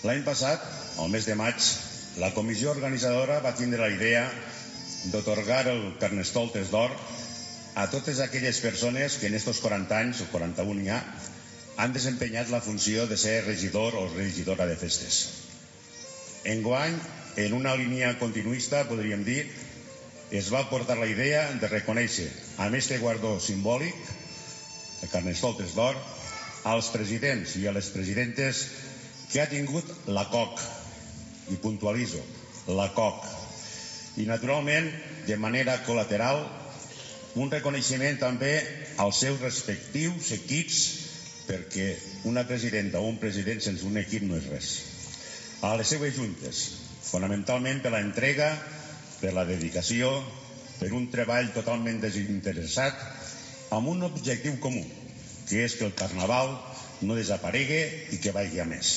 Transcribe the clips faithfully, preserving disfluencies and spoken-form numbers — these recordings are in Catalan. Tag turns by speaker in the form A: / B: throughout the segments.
A: L'any passat, al mes de maig, la comissió organitzadora va tindre la idea d'atorgar el Carnestoltes d'Or a totes aquelles persones que en estos quaranta anys, o quaranta-un ja, han desempenyat la funció de ser regidor o regidora de festes. Enguany, en una línia continuista, podríem dir, es va portar la idea de reconèixer amb este guardó simbòlic, el Carnestoltes d'Or, als presidents i a les presidentes que ha tingut la C O C, i puntualitzo, la C O C. I, naturalment, de manera col·lateral, un reconeixement també als seus respectius equips, perquè una presidenta o un president sense un equip no és res. A les seues juntes, fonamentalment per la entrega, per la dedicació, per un treball totalment desinteressat, amb un objectiu comú, que és que el Carnaval no desaparegui i que vagi a més.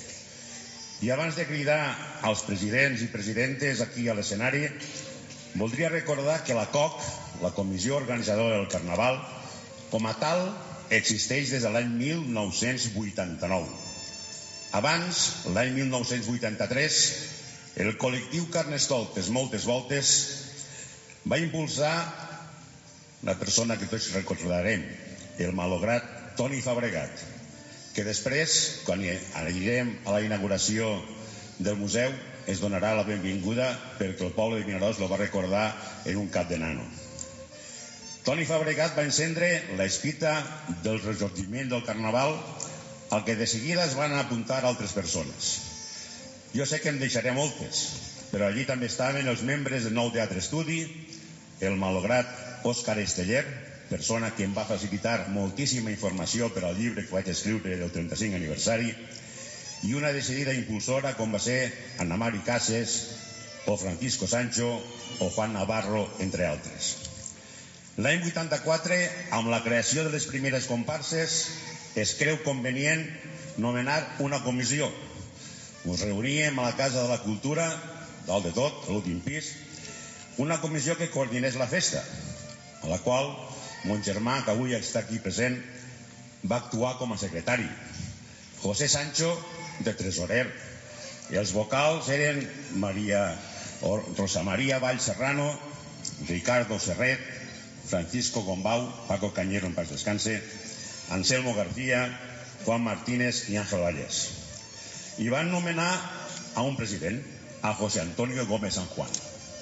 A: I abans de cridar als presidents i presidentes aquí a l'escenari, voldria recordar que la C O C, la Comissió Organitzadora del Carnaval, com a tal, existeix des de l'any mil nou-cents vuitanta-nou. Abans, l'any mil nou-cents vuitanta-tres, el col·lectiu Carnestoltes moltes voltes va impulsar la persona que tots recordarem, el malograt Toni Fabregat, que després, quan anirem a la inauguració del museu, es donarà la benvinguda perquè el poble de Vinaròs lo va recordar en un cap de nano. Toni Fabregat va encendre l'espita del ressorgiment del Carnaval, al que de seguida es van apuntar altres persones. Jo sé que em deixaré moltes, però allí també estaven els membres del Nou Teatre Estudi, el malograt Òscar Esteller, persona que em va facilitar moltíssima informació per al llibre que vaig escriure del trenta-cinc aniversari, i una decidida impulsora com va ser Ana Mari Cases, o Francisco Sancho, o Juan Navarro, entre altres. L'any vuitanta-quatre, amb la creació de les primeres comparses, es creu convenient nomenar una comissió. Ens reuníem a la Casa de la Cultura, dalt de tot, a l'últim pis, una comissió que coordinés la festa, a la qual mon germà, que avui està aquí present, va actuar com a secretari. José Sancho, de tresorer. I els vocals eren Maria, Rosa María Vall Serrano, Ricardo Serret, Francisco Gombau, Paco Cañero, en paz descanse, Anselmo García, Juan Martínez i Ángel Valles. I van nomenar a un president, a José Antonio Gómez San Juan.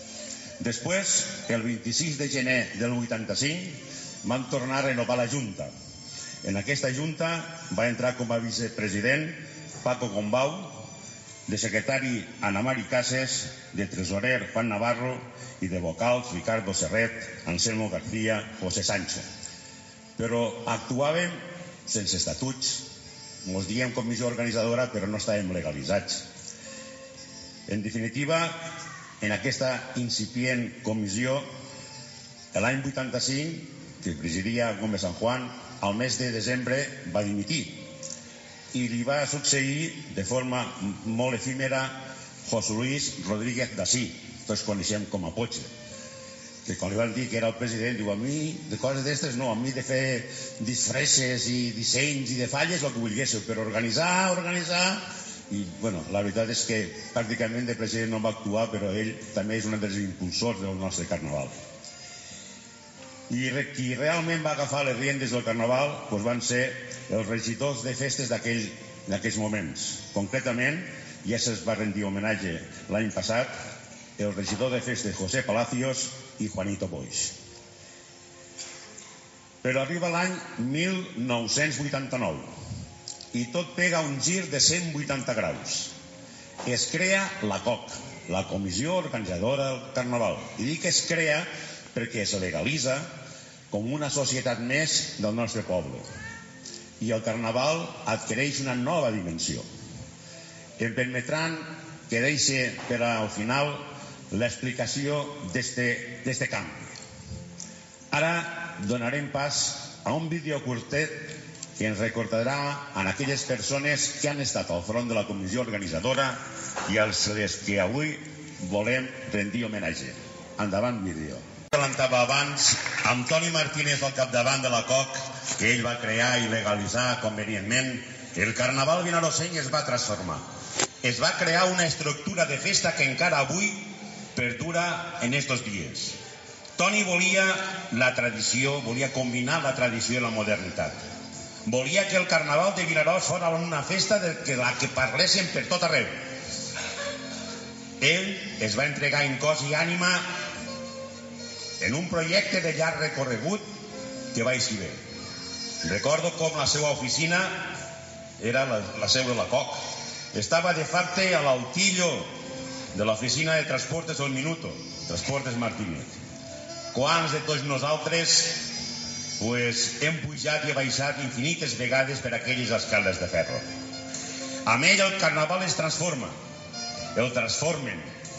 A: Després, el vint-i-sis de gener del vuitanta-cinc, van tornar a renovar la Junta. En aquesta Junta va entrar com a vicepresident Paco Gombau, de secretari Ana Mari Cases, de tresorer Juan Navarro i de vocals Ricardo Serret, Anselmo García, José Sancho. Però actuàvem sense estatuts, ens diem comissió organitzadora, però no estàvem legalitzats. En definitiva, en aquesta incipient comissió, l'any vuitanta-cinc, que presidia Gómez San Juan, al mes de desembre va dimitir i li va succeir de forma molt efímera José Luis Rodríguez Dasí, tots coneixem com a Poche, que quan li van dir que era el president, diu, a mi de coses d'estes no, a mi de fer disfresses i dissenys i de falles el que volguéssiu, però organitzar, organitzar... I, bueno, la veritat és que pràcticament de president no va actuar, però ell també és un dels impulsors del nostre Carnaval. I qui realment va agafar les riendes del Carnaval doncs van ser els regidors de festes d'aquells moments. Concretament, ja se'ls va rendir homenatge l'any passat, el regidor de festes José Palacios i Juanito Boix. Però arriba l'any mil nou-cents vuitanta-nou i tot pega un gir de cent vuitanta graus. Es crea la C O C, la Comissió Organitzadora del Carnaval. I dic que es crea perquè es legalitza com una societat més del nostre poble. I el Carnaval adquireix una nova dimensió. Em permetran que deixi per al final l'explicació d'este canvi. Ara donarem pas a un vídeo curtet que ens recordarà a aquelles persones que han estat al front de la comissió organitzadora i als que avui volem rendir homenatge. Endavant, vídeo. Adelantava abans amb Toni Martínez al capdavant de la C O C, que ell va crear i legalitzar convenientment, el Carnaval vinaroseny es va transformar. es va crear una estructura de festa que encara avui perdura en estos dies. Toni volia la tradició, volia combinar la tradició i la modernitat. Volia que el Carnaval de Vinaròs fos una festa de la que parlessin per tot arreu. Ell es va entregar en cos i ànima en un projecte de llarg recorregut que va eixir bé. Recordo com la seva oficina era la, la seu de la C O C. Estava de facte a l'altillo de l'oficina de Transportes del Minuto, Transportes Martínez. Quants de tots nosaltres pues, hem pujat i baixat infinites vegades per aquelles escales de ferro. Amb ell el Carnaval es transforma, el transformen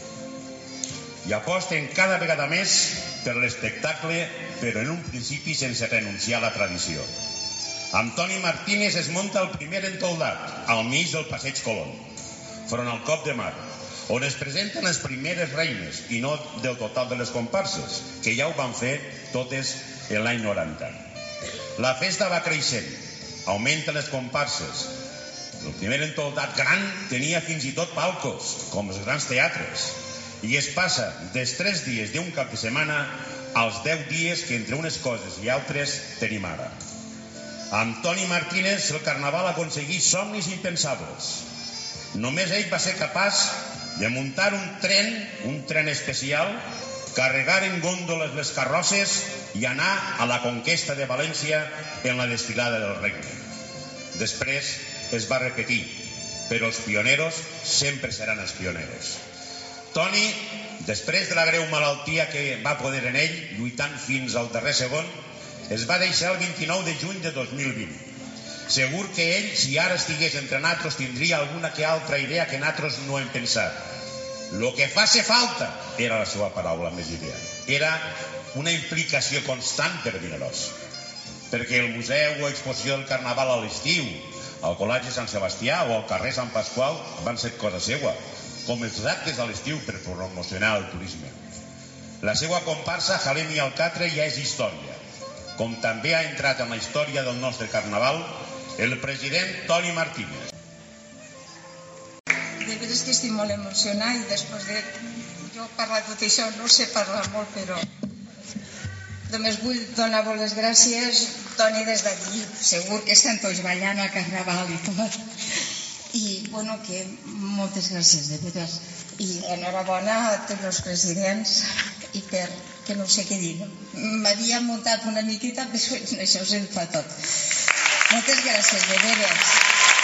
A: i aposten cada vegada més per l'espectacle, però en un principi sense renunciar a la tradició. Amb Toni Martínez es munta el primer entoldat, al mig del Passeig Colón, front al Cop de Mar, on es presenten les primeres reines, i no del total de les comparses, que ja ho van fer totes l'any noranta. La festa va creixent, augmenten les comparses. El primer entoldat gran tenia fins i tot palcos, com els grans teatres, i es passa dels tres dies d'un cap de setmana als deu dies que entre unes coses i altres tenim ara. Amb Toni Martínez el Carnaval aconsegueix somnis impensables. Només ell va ser capaç de muntar un tren, un tren especial, carregar en gòndoles les carrosses i anar a la conquesta de València en la desfilada del regne. Després es va repetir, però els pioneros sempre seran els pioneros. Toni, després de la greu malaltia que va poder en ell, lluitant fins al darrer segon, es va deixar el vint-i-nou de juny de dos mil vint. Segur que ell, si ara estigués entre nosaltres, tindria alguna que altra idea que nosaltres no hem pensat. Lo que fa ser falta era la seva paraula més idea. Era una implicació constant per Vinaròs. Perquè el museu o exposició del Carnaval a l'estiu, al Col·legi Sant Sebastià o al carrer Sant Pasqual van ser cosa seva, com els actes a l'estiu per promocionar el turisme. La seva comparsa Jalem i Alcatre ja és història, com també ha entrat en la història del nostre Carnaval el president Toni Martínez.
B: De veres que estic molt emocionada i després de jo parlar tot això no sé parlar molt, però només vull donar-vos les gràcies, Toni, des d'aquí. Segur que estan tots ballant al Carnaval i tot. I, bueno, que moltes gràcies, de veres. I enhorabona a tots els presidents i per, que no sé què dir. M'havia muntat una miqueta, però això se'n fa tot. Moltes gràcies, de veres.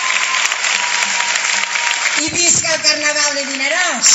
B: I visca el Carnaval de Vinaròs!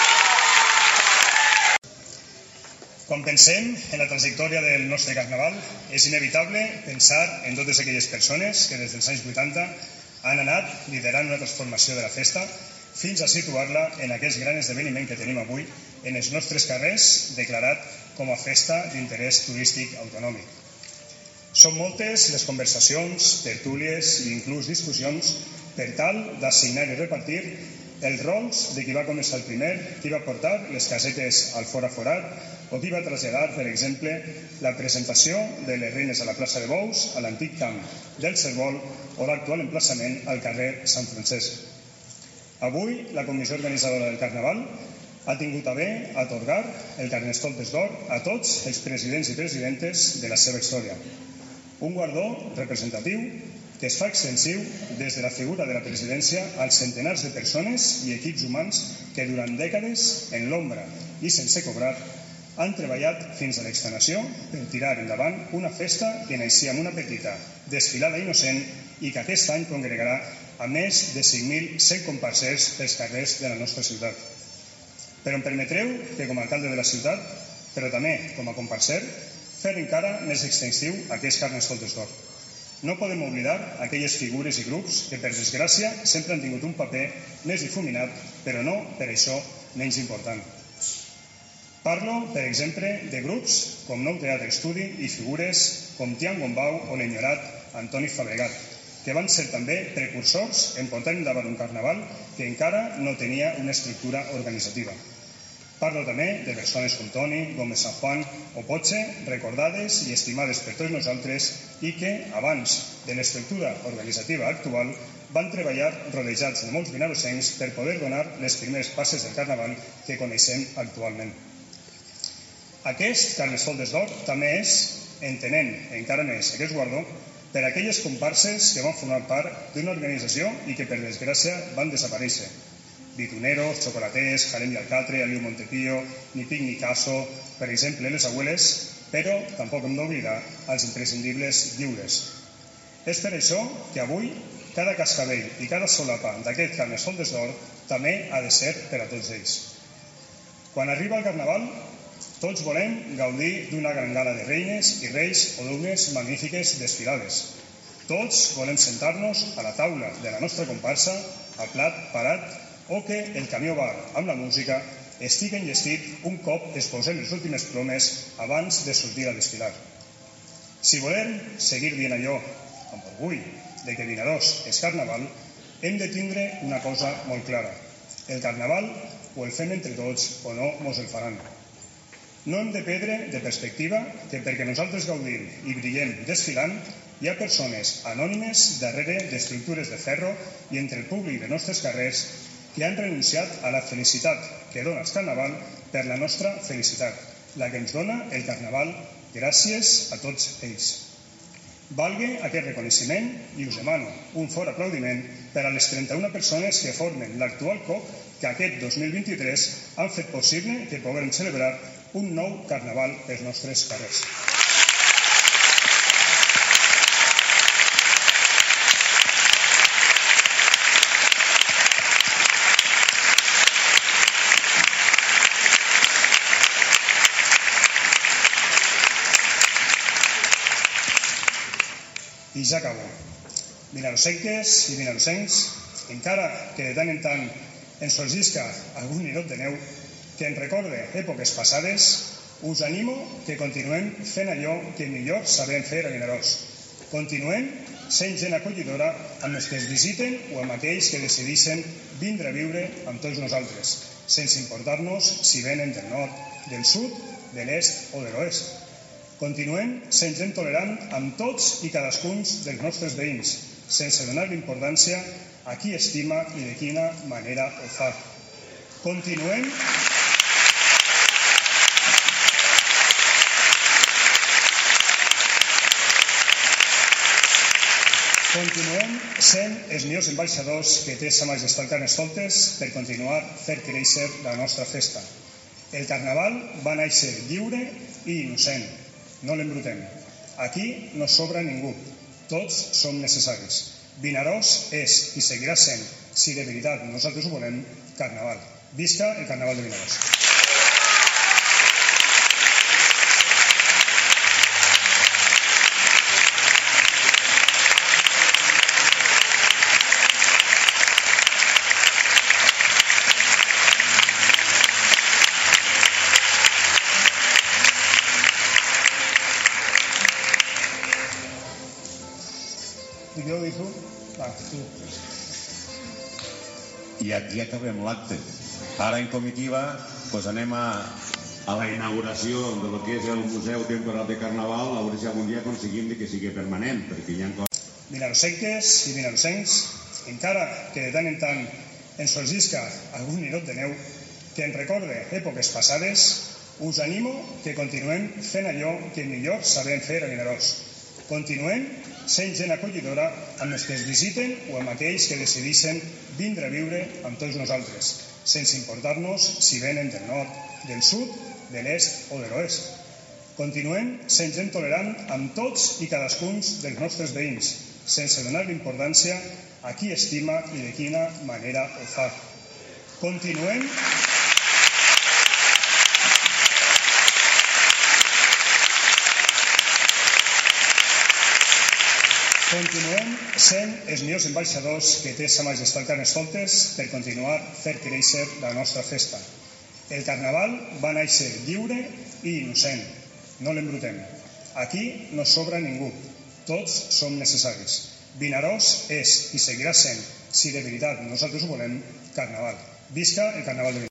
C: Quan pensem en la trajectòria del nostre Carnaval, és inevitable pensar en totes aquelles persones que des dels anys vuitanta han anat liderant una transformació de la festa fins a situar-la en aquest gran esdeveniment que tenim avui en els nostres carrers, declarat com a festa d'interès turístic autonòmic. Són moltes les conversacions, tertúlies i inclús discussions per tal d'assignar i repartir els rols de qui va començar el primer, qui va portar les casetes al fora forat o qui va traslladar, per exemple, la presentació de les reines a la plaça de Bous, a l'antic camp del Cérvol o l'actual emplaçament al carrer Sant Francesc. Avui, la comissió organitzadora del Carnaval ha tingut a bé atorgar el Carnestoltes d'Or a tots els presidents i presidentes de la seva història. Un guardó representatiu que es fa extensiu des de la figura de la presidència als centenars de persones i equips humans que durant dècades, en l'ombra i sense cobrar, han treballat fins a l'extenuació per tirar endavant una festa que naixia amb una petita desfilada innocent i que aquest any congregarà a més de cinc mil cent comparsers pels carrers de la nostra ciutat. Però em permetreu que, com a alcalde de la ciutat, però també com a comparser, fer encara més extensiu aquest Carnestoltes d'Or. No podem oblidar aquelles figures i grups que, per desgràcia, sempre han tingut un paper més difuminat, però no per això menys important. Parlo, per exemple, de grups com Nou Teatre Estudi i figures com Tian Gombau o l'enyorat Antoni Fabregat, que van ser també precursors en portar endavant un carnaval que encara no tenia una estructura organitzativa. Parlo també de persones com Toni, Gómez San Juan o Poche, recordades i estimades per tots nosaltres i que, abans de l'estructura organitzativa actual, van treballar rodejats de molts vinarosencs per poder donar les primeres passes del Carnaval que coneixem actualment. Aquest Carnestoltes d'Or també és, entenent encara més aquest guardó, per aquelles comparses que van formar part d'una organització i que, per desgràcia, van desaparèixer. Bituneros, Chocolatés, Jalem i Alcatre, Aliu Montepío, Ni Pic ni Caso, per exemple, les abueles, però tampoc hem d'oblidar els imprescindibles lliures. És per això que avui cada cascavell i cada solapa d'aquest Carnestoltes d'Or també ha de ser per a tots ells. Quan arriba el Carnaval, tots volem gaudir d'una gran gala de reines i reis o d'unes magnífiques desfilades. Tots volem sentar-nos a la taula de la nostra comparsa, a plat parat, o que el camió bar amb la música estigui enllestit un cop es posen les últimes plomes abans de sortir a desfilar. Si volem seguir dient allò amb orgull de que Vinaròs és Carnaval, hem de tindre una cosa molt clara. El Carnaval o el fem entre tots o no mos el faran. No hem de perdre de perspectiva que perquè nosaltres gaudim i brillem desfilant, hi ha persones anònimes darrere d'estructures de ferro i entre el públic de nostres carrers que han renunciat a la felicitat que dona el Carnaval per la nostra felicitat, la que ens dona el Carnaval gràcies a tots ells. Valgue aquest reconeixement i us demano un fort aplaudiment per a les trenta-una persones que formen l'actual C O P que aquest dos mil vint-i-tres han fet possible que puguem celebrar un nou Carnaval pels nostres carrers. I ja acabo. Vinarosenques i vinarosencs, encara que de tant en tant ens sorgisca algun nirot de neu que ens recorde èpoques passades, us animo que continuem fent allò que millor sabem fer a Vinaròs. Continuem sent gent acollidora amb els que es visiten o amb aquells que decideixen vindre a viure amb tots nosaltres, sense importar-nos si venen del nord, del sud, de l'est o de l'oest. Continuem sent gent tolerant amb tots i cadascun dels nostres veïns, sense donar importància a qui estima i de quina manera ho fa. Continuem Continuem sent els millors ambaixadors que té Sa Majestat Carnestoltes per continuar fer créixer la nostra festa. El Carnaval va néixer lliure i innocent. No l'embrutem. Aquí no sobra ningú. Tots som necessaris. Vinaròs és i seguirà sent, si de veritat nosaltres ho volem, Carnaval. Visca el Carnaval de Vinaròs. I jo dic tu? Va, tu.
A: I aquí acabem l'acte. Ara en comitiva pues anem a, a la inauguració de lo que és el Museu Temporal de Carnaval, a veure si algun dia aconseguim que sigui permanent, perquè hi ha coses...
C: Vinarosenques i vinarosencs, encara que de tant en tant ens sorgisca algun nirot de neu que ens recorde èpoques passades, us animo que continuem fent allò que millor sabem fer a Vinaròs. Continuem sent gent acollidora amb els que es visiten o amb aquells que decideixen vindre a viure amb tots nosaltres, sense importar-nos si venen del nord, del sud, de l'est o de l'oest. Continuem sent gent tolerant amb tots i cadascun dels nostres veïns, sense donar importància a qui estima i de quina manera ho fa. Continuem Continuem sent els millors ambaixadors que té Sa Majestat Carnestoltes per continuar fer créixer la nostra festa. El Carnaval va néixer lliure i innocent. No l'embrutem. Aquí no sobra ningú. Tots som necessaris. Vinaròs és i seguirà sent, si de veritat nosaltres ho volem, Carnaval. Visca el Carnaval de Vinaròs.